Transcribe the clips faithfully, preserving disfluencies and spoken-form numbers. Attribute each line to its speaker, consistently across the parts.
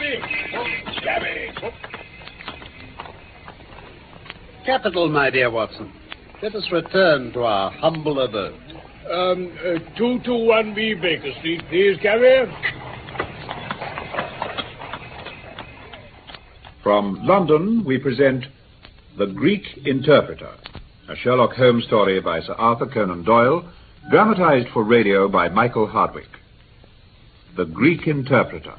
Speaker 1: Scabby! Scabby!
Speaker 2: Capital, my dear Watson. Let us return to our humble abode.
Speaker 1: Um, uh, two two one B Baker Street, please, Scabby.
Speaker 3: From London, we present The Greek Interpreter, a Sherlock Holmes story by Sir Arthur Conan Doyle, dramatized for radio by Michael Hardwick. The Greek Interpreter.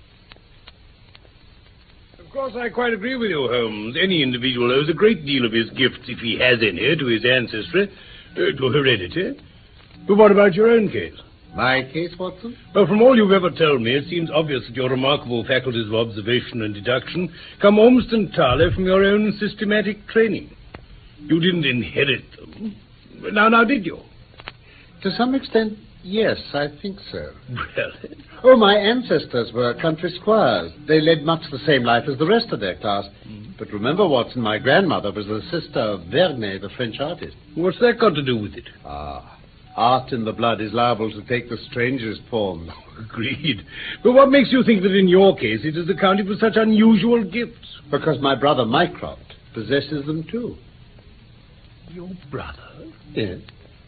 Speaker 1: Of course, I quite agree with you, Holmes. Any individual owes a great deal of his gifts, if he has any, to his ancestry, uh, to heredity. But what about your own case?
Speaker 2: My case, Watson?
Speaker 1: Well, from all you've ever told me, it seems obvious that your remarkable faculties of observation and deduction come almost entirely from your own systematic training. You didn't inherit them. Now, now, did you?
Speaker 2: To some extent, yes, I think so.
Speaker 1: Really?
Speaker 2: Oh, my ancestors were country squires. They led much the same life as the rest of their class. Mm. But remember, Watson, my grandmother was the sister of Vernet, the French artist.
Speaker 1: What's that got to do with it?
Speaker 2: Ah, art in the blood is liable to take the strangest forms.
Speaker 1: Agreed. But what makes you think that in your case it is accounted for such unusual gifts?
Speaker 2: Because my brother Mycroft possesses them too.
Speaker 1: Your brother?
Speaker 2: Yes.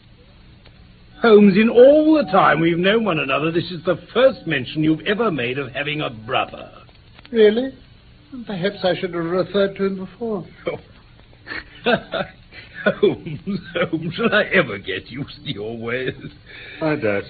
Speaker 1: Holmes, in all the time we've known one another, this is the first mention you've ever made of having a brother.
Speaker 2: Really? Perhaps I should have referred to him before.
Speaker 1: Oh. Holmes, Holmes, shall I ever get used to your ways?
Speaker 2: I doubt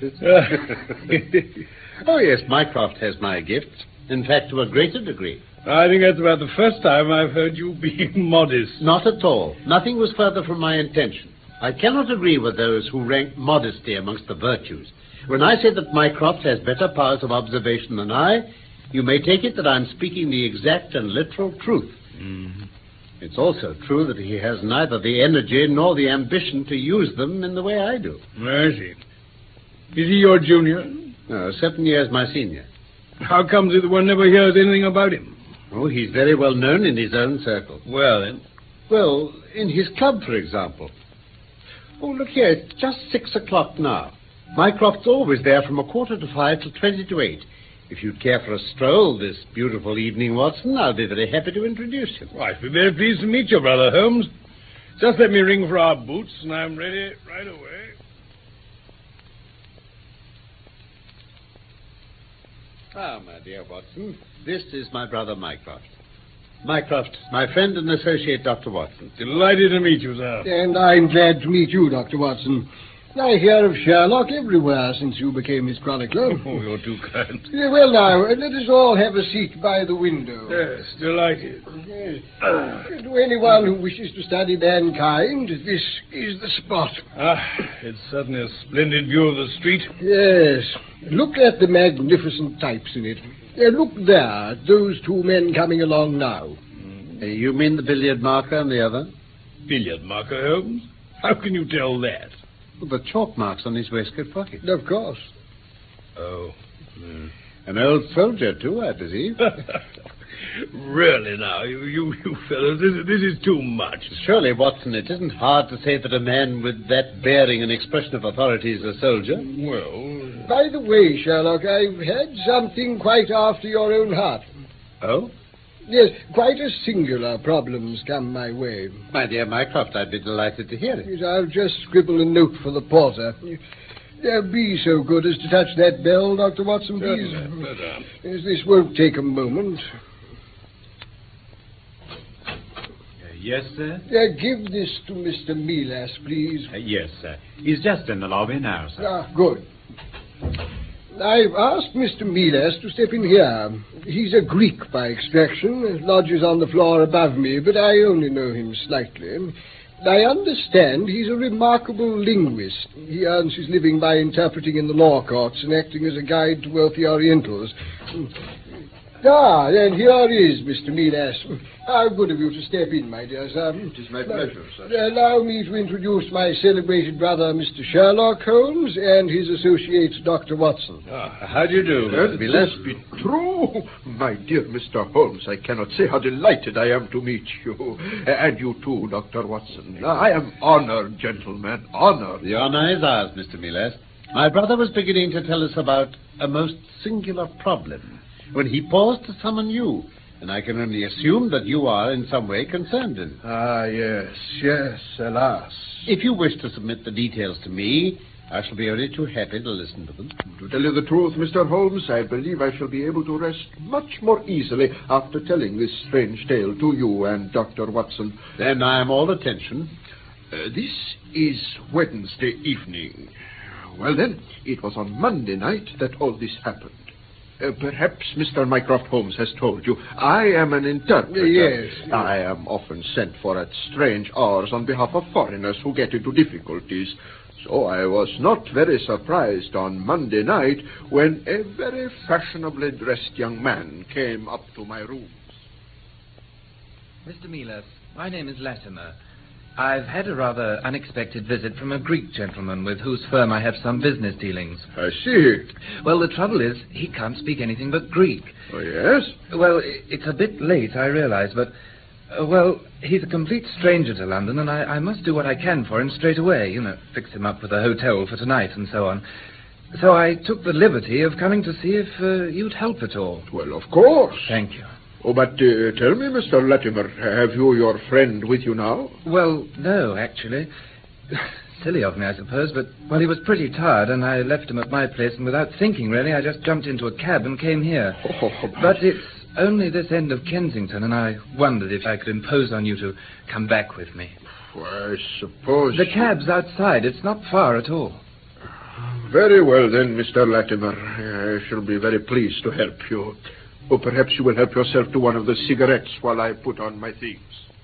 Speaker 2: it. Oh, yes, Mycroft has my gifts. In fact, to a greater degree.
Speaker 1: I think that's about the first time I've heard you being modest.
Speaker 2: Not at all. Nothing was further from my intention. I cannot agree with those who rank modesty amongst the virtues. When I say that Mycroft has better powers of observation than I, you may take it that I'm speaking the exact and literal truth.
Speaker 1: Mm-hmm.
Speaker 2: It's also true that he has neither the energy nor the ambition to use them in the way I do.
Speaker 1: I see. Is he your junior?
Speaker 2: No, seven years my senior.
Speaker 1: How comes it that one never hears anything about him?
Speaker 2: Oh, he's very well known in his own circle.
Speaker 1: Well, then?
Speaker 2: Well, in his club, for example. Oh, look here, it's just six o'clock now. Mycroft's always there from a quarter to five till twenty to eight. If you'd care for a stroll this beautiful evening, Watson, I'll be very happy to introduce you.
Speaker 1: Well, I'd be very pleased to meet you, Brother Holmes. Just let me ring for our boots, and I'm ready right away.
Speaker 2: Ah, my dear Watson, this is my brother Mycroft. Mycroft, my friend and associate, Doctor Watson.
Speaker 1: Delighted to meet you, sir.
Speaker 4: And I'm glad to meet you, Doctor Watson. I hear of Sherlock everywhere since you became his chronicler.
Speaker 1: Oh, you're too kind.
Speaker 4: Yeah, well, now, let us all have a seat by the window.
Speaker 1: Yes, delighted.
Speaker 4: Yes. To anyone who wishes to study mankind, this is the spot.
Speaker 1: Ah, it's certainly a splendid view of the street.
Speaker 4: Yes. Look at the magnificent types in it. Uh, look there, those two men coming along now.
Speaker 2: Mm. Uh, you mean the billiard marker and the other?
Speaker 1: Billiard marker, Holmes? How can you tell that?
Speaker 2: Well, the chalk marks on his waistcoat pocket.
Speaker 4: Of course.
Speaker 1: Oh. Mm.
Speaker 2: An old soldier, too, I perceive.
Speaker 1: Really, now, you, you, you fellows, this, this is too much.
Speaker 2: Surely, Watson, it isn't hard to say that a man with that bearing and expression of authority is a soldier.
Speaker 1: Well...
Speaker 4: By the way, Sherlock, I've had something quite after your own heart.
Speaker 2: Oh?
Speaker 4: Yes, quite a singular problem's come my way.
Speaker 2: My dear Mycroft, I'd be delighted to hear it.
Speaker 4: Yes, I'll just scribble a note for the porter. Uh, be so good as to touch that bell, Doctor Watson, please.
Speaker 1: Uh,
Speaker 4: yes, this won't take a moment.
Speaker 5: Uh, yes, sir?
Speaker 4: Uh, give this to Mister Melas, please.
Speaker 5: Uh, yes, sir. He's just in the lobby now, sir.
Speaker 4: Ah, good. I've asked Mister Melas to step in here. He's a Greek by extraction, lodges on the floor above me, but I only know him slightly. I understand he's a remarkable linguist. He earns his living by interpreting in the law courts and acting as a guide to wealthy Orientals. Ah, and here is Mister Melas. How good of you to step in, my dear sir.
Speaker 3: It is my pleasure, sir.
Speaker 4: Allow me to introduce my celebrated brother, Mister Sherlock Holmes, and his associate, Doctor Watson.
Speaker 1: Ah, how do you do?
Speaker 3: Let this be true. My dear Mister Holmes, I cannot say how delighted I am to meet you. And you too, Doctor Watson. I am honored, gentlemen, honored.
Speaker 2: The honor is ours, Mister Melas. My brother was beginning to tell us about a most singular problem. when he paused to summon you. And I can only assume that you are in some way concerned in it.
Speaker 4: Ah, yes, yes, alas.
Speaker 2: If you wish to submit the details to me, I shall be only too happy to listen to them.
Speaker 6: To tell you the truth, Mister Holmes, I believe I shall be able to rest much more easily after telling this strange tale to you and Doctor Watson.
Speaker 2: Then I am all attention.
Speaker 6: Uh, this is Wednesday evening. Well, then, it was on Monday night that all this happened. Uh, perhaps Mister Mycroft Holmes has told you, I am an interpreter.
Speaker 4: Yes, yes.
Speaker 6: I am often sent for at strange hours on behalf of foreigners who get into difficulties. So I was not very surprised on Monday night when a very fashionably dressed young man came up to my rooms.
Speaker 7: Mister Milas, my name is Latimer. I've had a rather unexpected visit from a Greek gentleman with whose firm I have some business dealings.
Speaker 6: I see.
Speaker 7: Well, the trouble is, he can't speak anything but Greek.
Speaker 6: Oh, yes?
Speaker 7: Well, it's a bit late, I realize, but, uh, well, he's a complete stranger to London, and I, I must do what I can for him straight away, you know, fix him up with a hotel for tonight and so on. So I took the liberty of coming to see if uh, you'd help at all.
Speaker 6: Well, of course.
Speaker 7: Thank you.
Speaker 6: Oh, but uh, tell me, Mister Latimer, have you your friend with you now?
Speaker 7: Well, no, actually. Silly of me, I suppose, but, well, he was pretty tired, and I left him at my place, and without thinking, really, I just jumped into a cab and came here.
Speaker 6: Oh,
Speaker 7: but it's only this end of Kensington, and I wondered if I could impose on you to come back with me.
Speaker 6: Well, I suppose...
Speaker 7: The cab's outside. It's not far at all.
Speaker 6: Very well, then, Mister Latimer. I shall be very pleased to help you. Or perhaps you will help yourself to one of the cigarettes while I put on my things.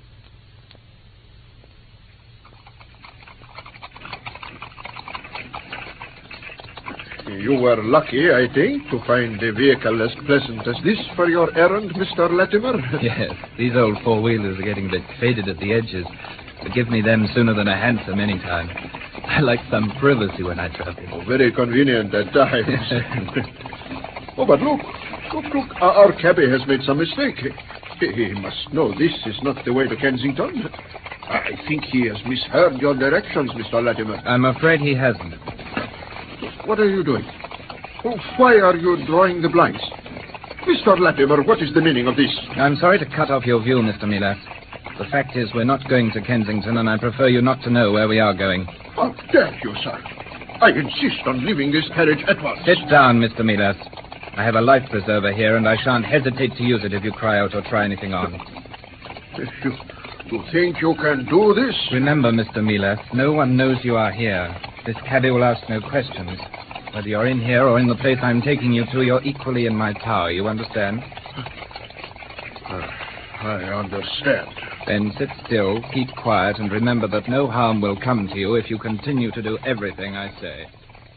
Speaker 6: You were lucky, I think, to find a vehicle as pleasant as this for your errand, Mister Latimer.
Speaker 7: Yes, these old four-wheelers are getting a bit faded at the edges. But give me them sooner than a hansom any time. I like some privacy when I travel.
Speaker 6: Oh, very convenient at times. Oh, but look, look, look, our cabby has made some mistake. He must know this is not the way to Kensington. I think he has misheard your directions, Mister Latimer.
Speaker 7: I'm afraid he hasn't.
Speaker 6: What are you doing? Oh, why are you drawing the blinds? Mister Latimer, what is the meaning of this?
Speaker 7: I'm sorry to cut off your view, Mister Milas. The fact is, we're not going to Kensington, and I prefer you not to know where we are going.
Speaker 6: How dare you, sir? I insist on leaving this carriage at once.
Speaker 7: Sit down, Mister Milas. I have a life preserver here, and I shan't hesitate to use it if you cry out or try anything on.
Speaker 6: If you, you think you can do this?
Speaker 7: Remember, Mister Milas, no one knows you are here. This cabby will ask no questions. Whether you're in here or in the place I'm taking you to, you're equally in my power. You understand?
Speaker 6: Uh, I understand.
Speaker 7: Then sit still, keep quiet, and remember that no harm will come to you if you continue to do everything I say.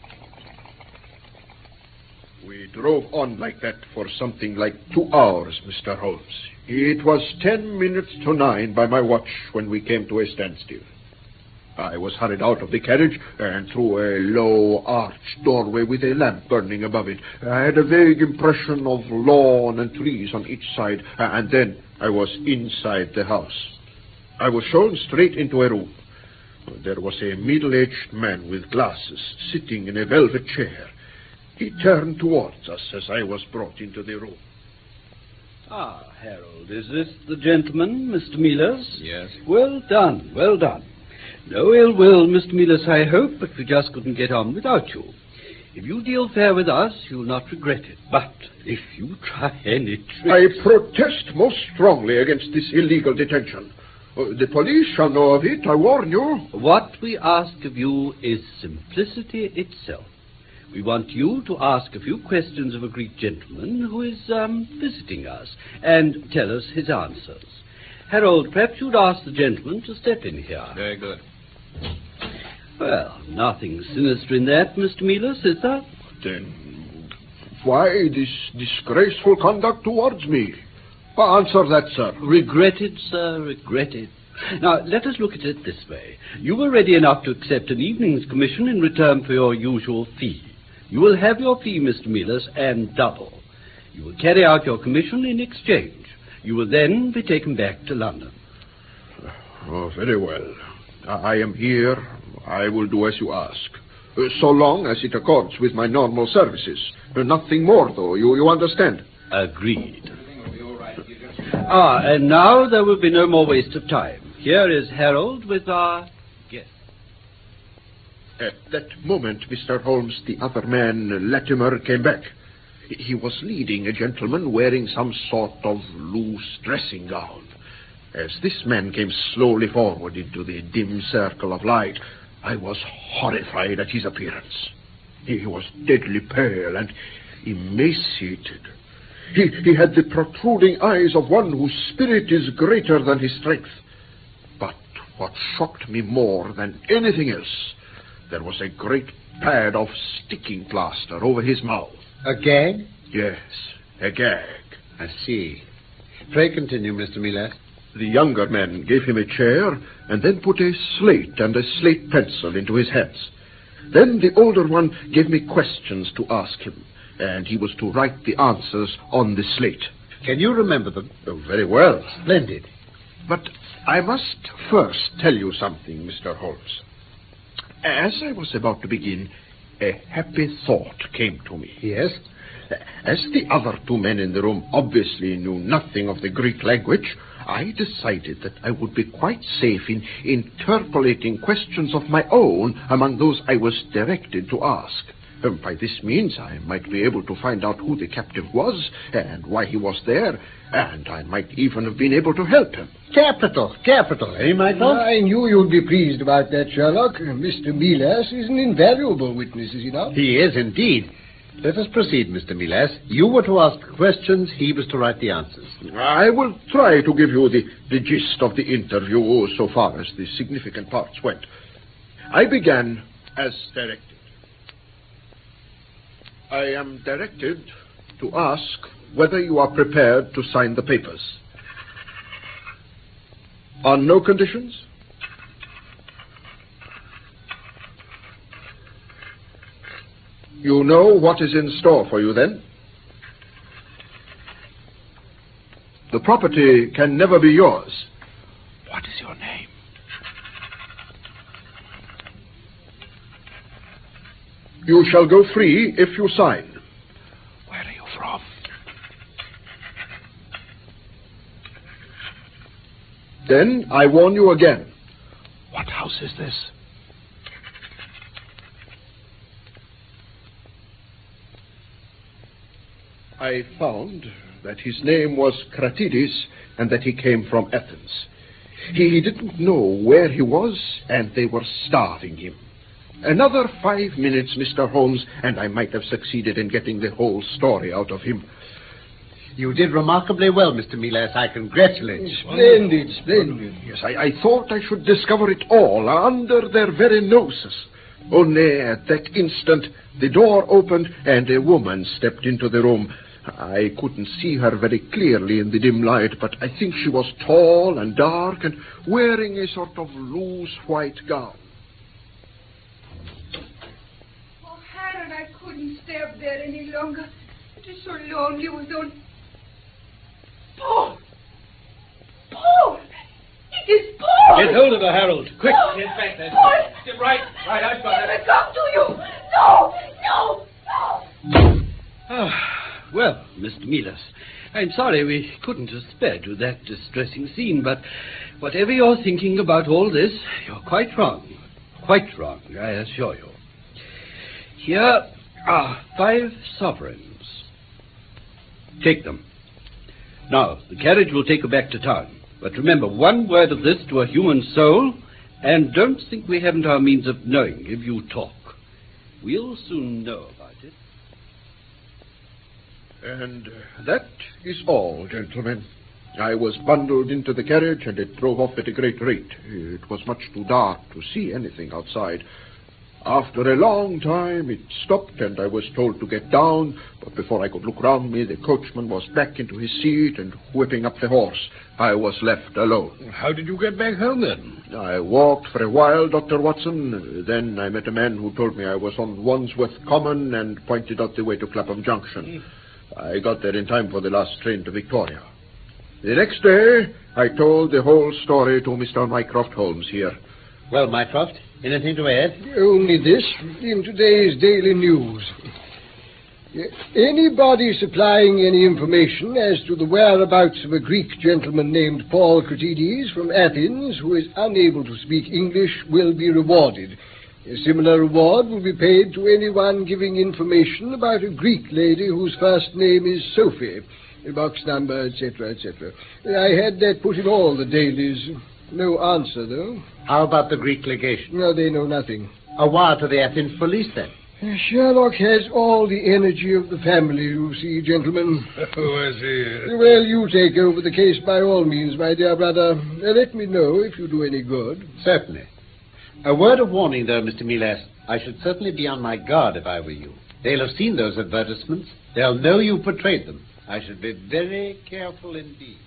Speaker 6: We drove on like that for something like two hours, Mister Holmes. It was ten minutes to nine by my watch when we came to a standstill. I was hurried out of the carriage and through a low arched doorway with a lamp burning above it. I had a vague impression of lawn and trees on each side, and then I was inside the house. I was shown straight into a room. There was a middle-aged man with glasses sitting in a velvet chair. He turned towards us as I was brought into the room.
Speaker 8: Ah, Harold, is this the gentleman, Mister Milas?
Speaker 7: Yes.
Speaker 8: Well done, well done. No ill will, Mister Milas, I hope, but we just couldn't get on without you. If you deal fair with us, you'll not regret it. But if you try any tricks...
Speaker 6: I protest most strongly against this illegal detention. Uh, the police shall know of it, I warn you.
Speaker 8: What we ask of you is simplicity itself. We want you to ask a few questions of a Greek gentleman who is um, visiting us and tell us his answers. Harold, perhaps you'd ask the gentleman to step in here.
Speaker 7: Very good.
Speaker 8: Well, nothing sinister in that, Mister Milas, is there?
Speaker 6: Then why this disgraceful conduct towards me? Answer that, sir.
Speaker 8: Regretted, sir, regretted. Now, let us look at it this way. You were ready enough to accept an evening's commission in return for your usual fee. You will have your fee, Mister Milas, and double. You will carry out your commission in exchange. You will then be taken back to London.
Speaker 6: Oh, very well. I am here. I will do as you ask. Uh, so long as it accords with my normal services. Uh, nothing more, though. You, you understand?
Speaker 8: Agreed. Ah, and now there will be no more waste of time. Here is Harold with our guest.
Speaker 6: At that moment, Mister Holmes, the other man, Latimer, came back. He was leading a gentleman wearing some sort of loose dressing gown. As this man came slowly forward into the dim circle of light, I was horrified at his appearance. He was deadly pale and emaciated. He, he had the protruding eyes of one whose spirit is greater than his strength. But what shocked me more than anything else, there was a great pad of sticking plaster over his mouth.
Speaker 2: A gag?
Speaker 6: Yes, a gag.
Speaker 2: I see. Pray continue, Mister Milas.
Speaker 6: The younger man gave him a chair and then put a slate and a slate pencil into his hands. Then the older one gave me questions to ask him, and he was to write the answers on the slate.
Speaker 2: Can you remember them?
Speaker 6: Oh, very well.
Speaker 2: Splendid.
Speaker 6: But I must first tell you something, Mister Holmes. As I was about to begin, a happy thought came to me.
Speaker 2: Yes?
Speaker 6: As the other two men in the room obviously knew nothing of the Greek language, I decided that I would be quite safe in interpolating questions of my own among those I was directed to ask. Um, by this means, I might be able to find out who the captive was and why he was there, and I might even have been able to help him.
Speaker 2: Capital, capital, eh, my lord?
Speaker 4: I knew you'd be pleased about that, Sherlock. Mister Milas is an invaluable witness, is he not?
Speaker 2: He is indeed. Let us proceed, Mister Milas. You were to ask questions, he was to write the answers.
Speaker 6: I will try to give you the, the gist of the interview so far as the significant parts went. I began as directed. I am directed to ask whether you are prepared to sign the papers. On no conditions? You know what is in store for you, then? The property can never be yours. What is your name? You shall go free if you sign. Where are you from? Then I warn you again. What house is this? I found that his name was Kratides and that he came from Athens. He didn't know where he was, and they were starving him. Another five minutes, Mister Holmes, and I might have succeeded in getting the whole story out of him.
Speaker 2: You did remarkably well, Mister Milas. I congratulate you.
Speaker 4: Splendid, splendid.
Speaker 6: Yes, I, I thought I should discover it all under their very noses. Only at that instant, the door opened and a woman stepped into the room. I couldn't see her very clearly in the dim light, but I think she was tall and dark and wearing a sort of loose white gown.
Speaker 9: Oh, Harold, I couldn't stay up there any longer. It is so lonely with only... Paul! Paul! It is Paul!
Speaker 1: Get hold of her, Harold. Quick,
Speaker 9: Paul!
Speaker 1: get back there.
Speaker 9: Paul!
Speaker 1: Get right, right, I've got
Speaker 9: Let
Speaker 1: it.
Speaker 9: me come to you! No! No! No!
Speaker 8: Ah, well, Mister Milas, I'm sorry we couldn't have spared you that distressing scene, but whatever you're thinking about all this, you're quite wrong. Quite wrong, I assure you. Here are five sovereigns. Take them. Now, the carriage will take you back to town. But remember, one word of this to a human soul, and don't think we haven't our means of knowing if you talk. We'll soon know about it.
Speaker 6: And uh, that is all, gentlemen. I was bundled into the carriage, and it drove off at a great rate. It was much too dark to see anything outside. After a long time, it stopped, and I was told to get down, but before I could look round me, the coachman was back into his seat and whipping up the horse. I was left alone.
Speaker 1: How did you get back home, then?
Speaker 6: I walked for a while, Doctor Watson. Then I met a man who told me I was on Wandsworth Common and pointed out the way to Clapham Junction. Mm. I got there in time for the last train to Victoria. The next day, I told the whole story to Mister Mycroft Holmes here.
Speaker 2: Well, Mycroft, anything to add?
Speaker 4: Only this, in today's Daily News. Anybody supplying any information as to the whereabouts of a Greek gentleman named Paul Cratides from Athens who is unable to speak English will be rewarded. A similar reward will be paid to anyone giving information about a Greek lady whose first name is Sophie, box number, et cetera, et cetera. I had that put in all the dailies. No answer, though.
Speaker 2: How about the Greek legation?
Speaker 4: No, they know nothing.
Speaker 2: A wire to the Athens police, then?
Speaker 4: Sherlock has all the energy of the family, you see, gentlemen.
Speaker 1: Oh, I see.
Speaker 4: Well, you take over the case by all means, my dear brother. Uh, let me know if you do any good.
Speaker 2: Certainly. A word of warning, though, Mister Milas. I should certainly be on my guard if I were you. They'll have seen those advertisements. They'll know you portrayed them. I should be very careful indeed.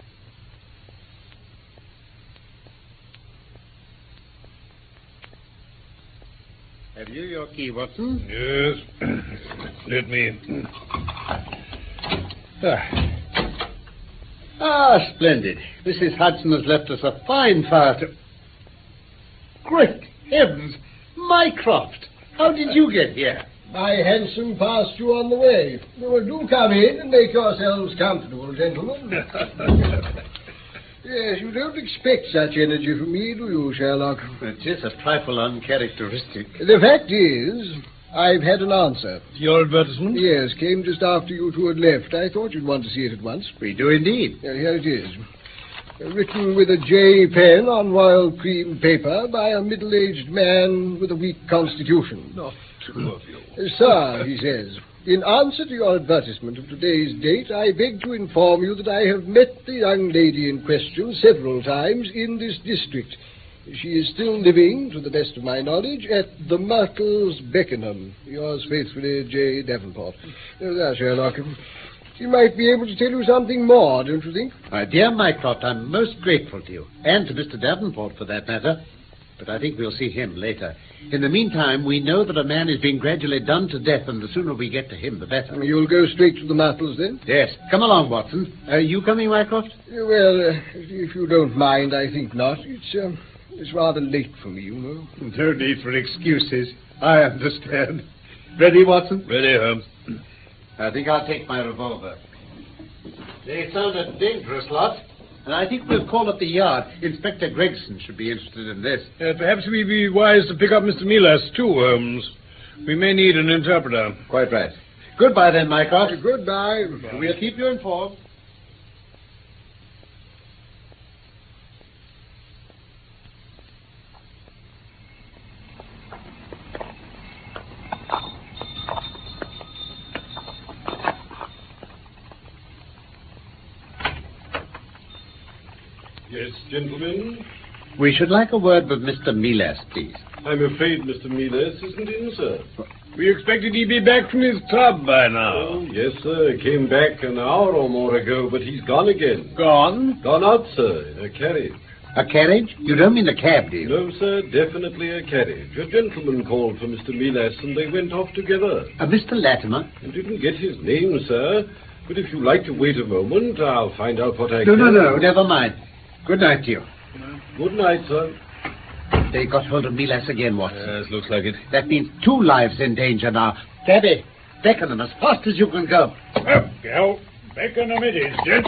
Speaker 2: Have you your key, Watson?
Speaker 1: Yes. Let me.
Speaker 2: Ah. ah, splendid. Missus Hudson has left us a fine fire to... Great heavens! Mycroft! How did you get here?
Speaker 4: My hansom passed you on the way. Well, do come in and make yourselves comfortable, gentlemen. Yes, you don't expect such energy from me, do you, Sherlock?
Speaker 2: It is a trifle uncharacteristic.
Speaker 4: The fact is, I've had an answer.
Speaker 1: Your advertisement?
Speaker 4: Yes, came just after you two had left. I thought you'd want to see it at once.
Speaker 2: We do indeed.
Speaker 4: Yeah, here it is. Written with a J pen on royal cream paper by a middle-aged man with a weak constitution.
Speaker 1: Not two of you.
Speaker 4: Sir, he says, in answer to your advertisement of today's date, I beg to inform you that I have met the young lady in question several times in this district. She is still living, to the best of my knowledge, at the Myrtles, Beckenham. Yours faithfully, J. Davenport. Uh, there, Sherlock. She might be able to tell you something more, don't you think?
Speaker 2: My dear Mycroft, I'm most grateful to you, and to Mister Davenport, for that matter. But I think we'll see him later. In the meantime, we know that a man is being gradually done to death, and the sooner we get to him, the better.
Speaker 4: You'll go straight to the Myrtles, then?
Speaker 2: Yes. Come along, Watson. Are you coming, Mycroft?
Speaker 4: Well, uh, if you don't mind, I think not. It's, uh, it's rather late for me, you know.
Speaker 2: No need for excuses. I understand. Ready, Watson?
Speaker 1: Ready, Holmes.
Speaker 2: I think I'll take my revolver. They sound a dangerous lot, and I think we'll call at the yard. Inspector Gregson should be interested in this.
Speaker 1: Uh, perhaps we'd be wise to pick up Mister Milas, too, Holmes. We may need an interpreter.
Speaker 2: Quite right. Goodbye, then, Mycroft.
Speaker 4: Goodbye.
Speaker 2: We'll keep you informed.
Speaker 10: Yes, gentlemen?
Speaker 2: We should like a word with Mister Milas, please.
Speaker 10: I'm afraid Mister Milas isn't in, sir.
Speaker 1: We expected he'd be back from his club by now.
Speaker 10: Oh, yes, sir. He came back an hour or more ago, but he's gone again.
Speaker 1: Gone?
Speaker 10: Gone out, sir, in a carriage.
Speaker 2: A carriage? You don't mean a cab, do you?
Speaker 10: No, sir, definitely a carriage. A gentleman called for Mister Milas, and they went off together.
Speaker 2: Uh, Mister Latimer?
Speaker 10: I didn't get his name, sir, but if you like to wait a moment, I'll find out what I
Speaker 2: no,
Speaker 10: can.
Speaker 2: No, no, no, never mind. Good night to you.
Speaker 10: Good night, sir.
Speaker 2: They got hold of Milas again, Watson.
Speaker 1: Yes, looks like it.
Speaker 2: That means two lives in danger now. Daddy, beckon them as fast as you can go.
Speaker 1: Up, gal. Beckenham it is, gents.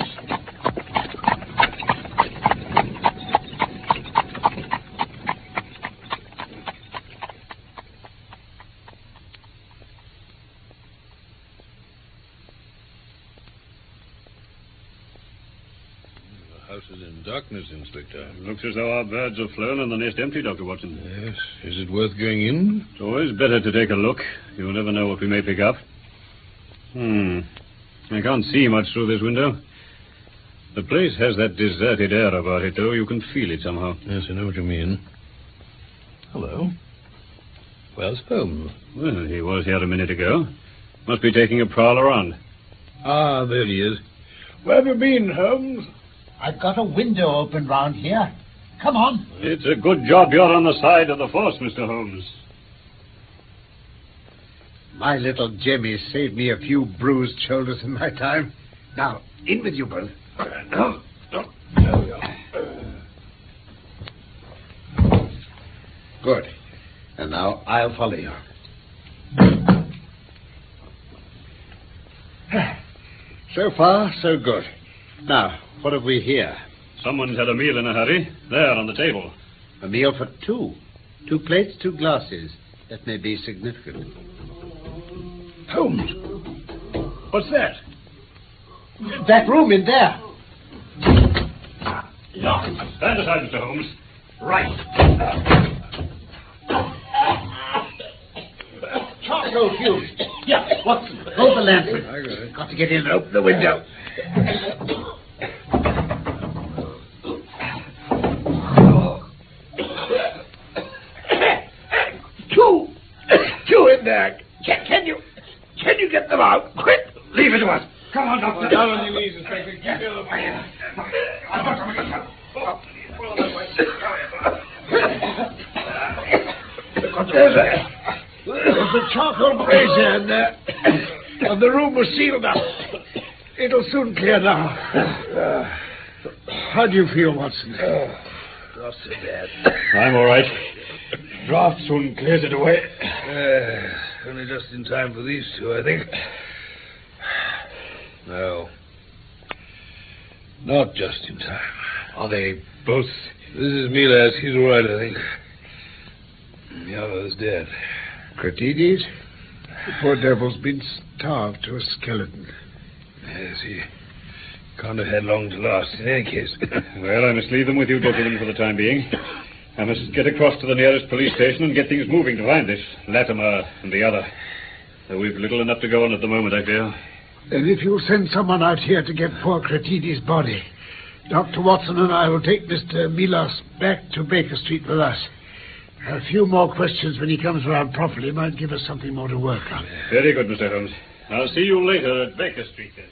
Speaker 1: The house is in darkness, Inspector.
Speaker 11: Looks as though our birds have flown and the nest empty, Doctor Watson.
Speaker 1: Yes. Is it worth going in?
Speaker 11: It's always better to take a look. You'll never know what we may pick up. Hmm. I can't see much through this window. The place has that deserted air about it, though. You can feel it somehow.
Speaker 1: Yes, I know what you mean. Hello. Where's Holmes?
Speaker 11: Well, he was here a minute ago. Must be taking a prowl around.
Speaker 1: Ah, there he is. Where have you been, Holmes?
Speaker 2: I've got a window open round here. Come on.
Speaker 11: It's a good job you're on the side of the force, Mister Holmes.
Speaker 2: My little Jemmy saved me a few bruised shoulders in my time. Now, in with you both. Good. And now I'll follow you. So far, so good. Now, what have we here?
Speaker 11: Someone's had a meal in a hurry. There, on the table.
Speaker 2: A meal for two. Two plates, two glasses. That may be significant.
Speaker 1: Holmes! What's that?
Speaker 2: That room in there.
Speaker 11: Locked. Stand aside, Mister Holmes.
Speaker 2: Right. Charcoal fuse. Yeah, Watson, hold the lantern.
Speaker 1: I got it.
Speaker 2: Got to get in and open the window.
Speaker 6: Two! Two in there. Can, can you... Can you get them out? Quick!
Speaker 2: Leave it to us. Come on, Doctor.
Speaker 1: Down on your knees, Inspector. Keep your...
Speaker 6: There's a... There's a charcoal brazier in there. And the room was sealed up. It'll soon clear now. Uh, how do you feel, Watson?
Speaker 1: Oh, not so bad.
Speaker 11: I'm all right.
Speaker 6: Draft soon clears it away.
Speaker 1: Uh, only just in time for these two, I think. No. Not just in time.
Speaker 6: Are they both...
Speaker 1: This is Milas. He's all right, I think. The other's dead.
Speaker 6: Cratides? The poor devil's been starved to a skeleton.
Speaker 1: Yes, he can't have had long to last in any case.
Speaker 11: Well, I must leave them with you, gentlemen, for the time being. I must get across to the nearest police station and get things moving to find this Latimer and the other. Though we've little enough to go on at the moment, I fear.
Speaker 6: Then if you'll send someone out here to get poor Cratides' body, Doctor Watson and I will take Mister Milas back to Baker Street with us. A few more questions when he comes around properly might give us something more to work on.
Speaker 11: Very good, Mister Holmes. I'll see you later at Baker Street, then.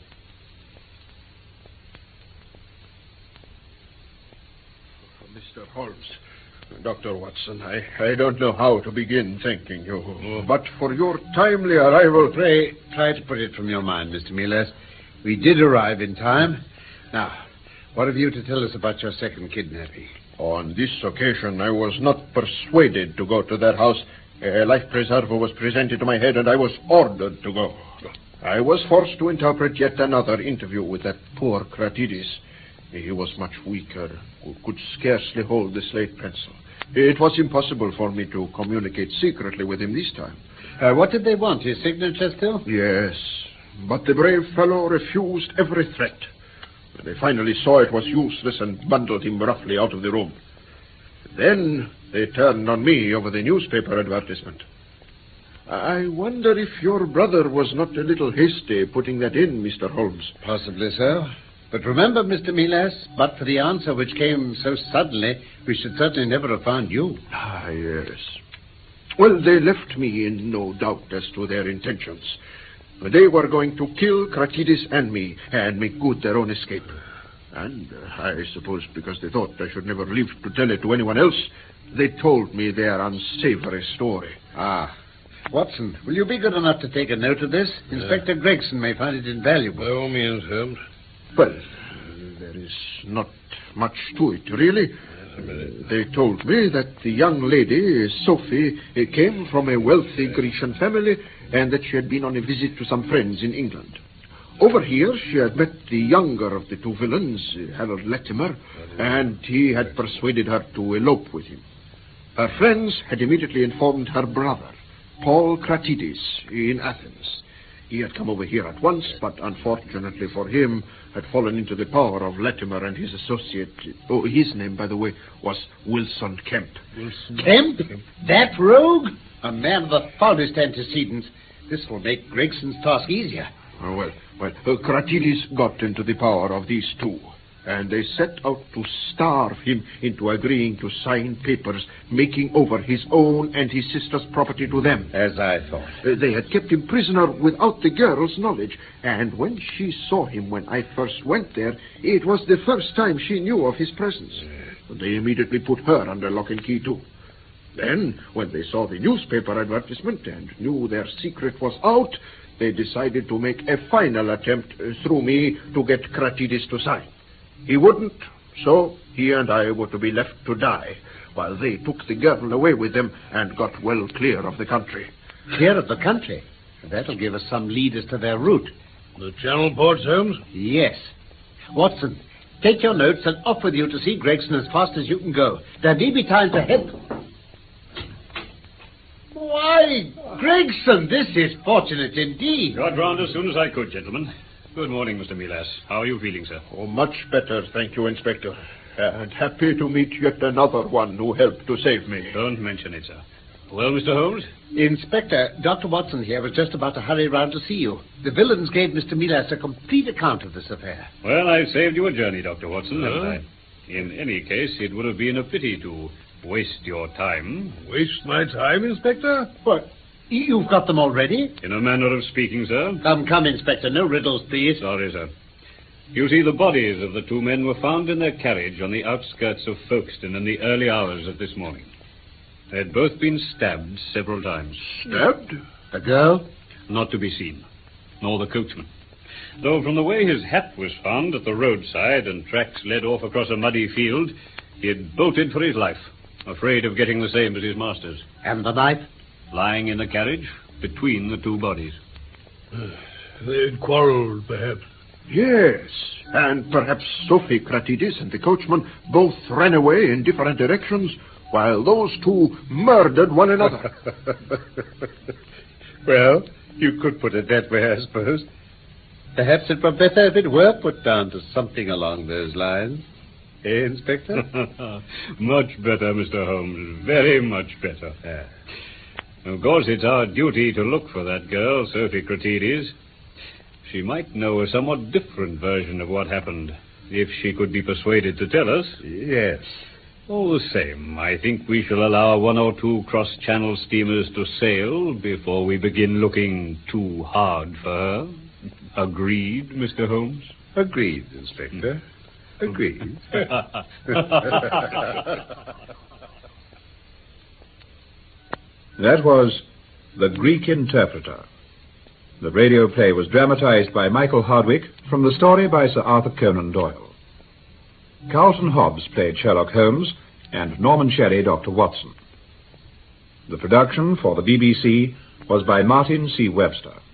Speaker 6: Mister Holmes, Doctor Watson, I, I don't know how to begin thanking you, oh. but for your timely arrival...
Speaker 2: Pray, try to put it from your mind, Mister Milas. We did arrive in time. Now, what have you to tell us about your second kidnapping?
Speaker 6: On this occasion, I was not persuaded to go to that house. A life preserver was presented to my head, and I was ordered to go. I was forced to interpret yet another interview with that poor Cratides. He was much weaker, could scarcely hold the slate pencil. It was impossible for me to communicate secretly with him this time.
Speaker 2: Uh, what did they want? His signature still?
Speaker 6: Yes, but the brave fellow refused every threat. They finally saw it was useless and bundled him roughly out of the room. Then they turned on me over the newspaper advertisement. I wonder if your brother was not a little hasty putting that in, Mister Holmes.
Speaker 2: Possibly so. But remember, Mister Milas, but for the answer which came so suddenly, we should certainly never have found you.
Speaker 6: Ah, yes. Well, they left me in no doubt as to their intentions. They were going to kill Cratides and me and make good their own escape. And uh, I suppose because they thought I should never live to tell it to anyone else, they told me their unsavory story.
Speaker 2: Ah. Watson, will you be good enough to take a note of this? Uh, Inspector Gregson may find it invaluable.
Speaker 1: By all means, Holmes.
Speaker 6: Well, there is not much to it, really. Uh, they told me that the young lady, Sophie, uh, came from a wealthy Grecian family and that she had been on a visit to some friends in England. Over here, she had met the younger of the two villains, uh, Harold Latimer, and he had persuaded her to elope with him. Her friends had immediately informed her brother, Paul Cratides, in Athens. He had come over here at once, but unfortunately for him, had fallen into the power of Latimer and his associate. Oh, his name, by the way, was Wilson Kemp.
Speaker 2: Wilson Kemp? That rogue? A man of the foulest antecedents. This will make Gregson's task easier.
Speaker 6: Oh, well, well, uh, Cratides got into the power of these two, and they set out to starve him into agreeing to sign papers making over his own and his sister's property to them.
Speaker 2: As I thought.
Speaker 6: Uh, they had kept him prisoner without the girl's knowledge, and when she saw him when I first went there, it was the first time she knew of his presence. They immediately put her under lock and key, too. Then, when they saw the newspaper advertisement and knew their secret was out, they decided to make a final attempt uh, through me to get Cratides to sign. He wouldn't, so he and I were to be left to die, while they took the girl away with them and got well clear of the country.
Speaker 2: Clear of the country? That'll give us some lead as to their route.
Speaker 1: The Channel ports, Holmes?
Speaker 2: Yes. Watson, take your notes and off with you to see Gregson as fast as you can go. There may be time to help. Why, Gregson, this is fortunate indeed.
Speaker 11: Got round as soon as I could, gentlemen. Good morning, Mister Milas. How are you feeling, sir?
Speaker 6: Oh, much better, thank you, Inspector. And happy to meet yet another one who helped to save me.
Speaker 11: Don't mention it, sir. Well, Mister Holmes?
Speaker 2: Inspector, Doctor Watson here was just about to hurry round to see you. The villains gave Mister Milas a complete account of this affair.
Speaker 11: Well, I've saved you a journey, Doctor Watson,
Speaker 1: Huh?
Speaker 11: haven't I? In any case, it would have been a pity to waste your time.
Speaker 1: Waste my time, Inspector?
Speaker 2: What? You've got them already?
Speaker 11: In a manner of speaking, sir.
Speaker 2: Come, come, Inspector. No riddles, please.
Speaker 11: Sorry, sir. You see, the bodies of the two men were found in their carriage on the outskirts of Folkestone in the early hours of this morning. They had both been stabbed several times.
Speaker 6: Stabbed?
Speaker 2: The girl?
Speaker 11: Not to be seen, nor the coachman. Though from the way his hat was found at the roadside and tracks led off across a muddy field, he had bolted for his life, afraid of getting the same as his masters.
Speaker 2: And the knife?
Speaker 11: Lying in the carriage between the two bodies.
Speaker 1: They'd quarreled, perhaps.
Speaker 6: Yes, and perhaps Sophie Kratidis and the coachman both ran away in different directions while those two murdered one another.
Speaker 2: Well, you could put it that way, I suppose. Perhaps it were better if it were put down to something along those lines. Eh, Inspector?
Speaker 11: Much better, Mister Holmes. Very much better.
Speaker 2: Yeah.
Speaker 11: Of course, it's our duty to look for that girl, Sophie Kratidis. She might know a somewhat different version of what happened, if she could be persuaded to tell us.
Speaker 2: Yes.
Speaker 11: All the same, I think we shall allow one or two cross-channel steamers to sail before we begin looking too hard for her. Agreed, Mister Holmes?
Speaker 2: Agreed, Inspector. Agreed.
Speaker 3: That was The Greek Interpreter. The radio play was dramatized by Michael Hardwick from the story by Sir Arthur Conan Doyle. Carlton Hobbs played Sherlock Holmes and Norman Shelley Doctor Watson. The production for the B B C was by Martin C. Webster.